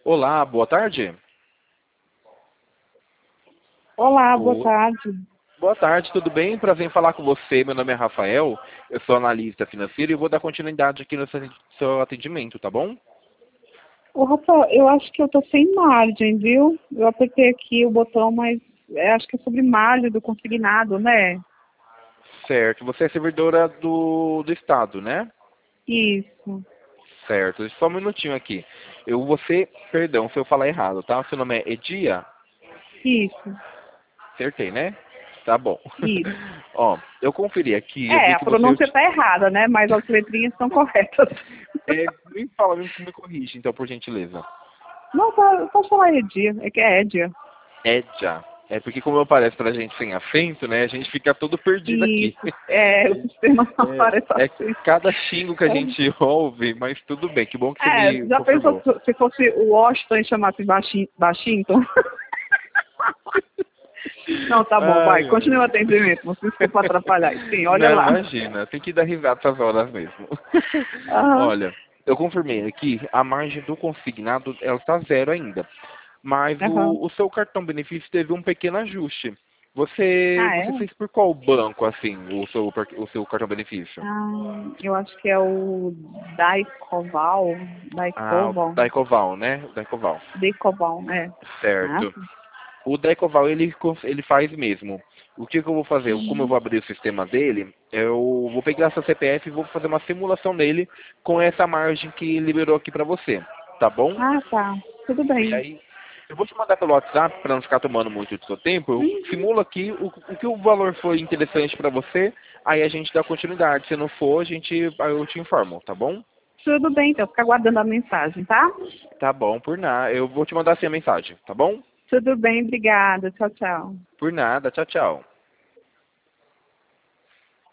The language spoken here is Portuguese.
Olá, boa tarde. Olá, boa O- tarde. Boa tarde, tudo bem? Prazer em falar com você. Meu nome é Rafael, eu sou analista financeiro e vou dar continuidade aqui no seu atendimento, tá bom? Ô, Rafael, eu acho que eu tô sem margem, viu? Eu apertei aqui o botão, mas acho que é sobre margem do consignado, né? Certo, você é servidora do Estado, né? Isso, Certo, só um minutinho aqui. Perdão se eu falar errado, tá? Seu nome é Edia? isso, Acertei, né? Tá bom. isso. Ó, eu conferi aqui, eu vi A que você... pronúncia tá errada, né? Mas as letrinhas estão corretas. me fala, me corrige, então, por gentileza. Não, pode falar Edia, é que é Edia. Edia. É porque como aparece pra gente sem acento, né? A gente fica todo perdido aqui. Isso, o sistema não aparece É assim. cada xingo que a gente ouve, mas tudo bem. Que bom que você me Já pensou confirmou. se fosse o Washington e chamasse Washington? Não, tá bom, vai, Ai, continue o ai. atendimento, não se desculpa por atrapalhar. Sim, olha Não, lá. imagina. Tem que dar risada essas horas mesmo. Ah, Olha, eu confirmei aqui, a margem do consignado, ela está zero ainda. Mas aham. o seu cartão benefício teve um pequeno ajuste. Você É? fez por qual banco, assim, o seu cartão benefício? Eu acho que é o Daicoval, Ah, Daicoval, da Ecoval, né? Da Ecoval. Daicoval, é. Ah, Certo. O Decoval, ele faz mesmo. O que eu vou fazer? Como eu vou abrir o sistema dele, eu vou pegar essa CPF e vou fazer uma simulação nele com essa margem que liberou aqui para você. Tá bom? tá. Tudo E bem. aí, eu vou te mandar pelo WhatsApp para não ficar tomando muito do seu tempo. Eu Uhum. simulo aqui o que o valor foi interessante para você, aí a gente dá continuidade. Se não for, aí eu te informo, tá bom? Tudo bem, então. Fica aguardando a mensagem, tá? Tá bom, por nada. Eu vou te mandar assim a mensagem, tá bom? Tudo bem, obrigada. Tchau, tchau. Por nada. Tchau, tchau.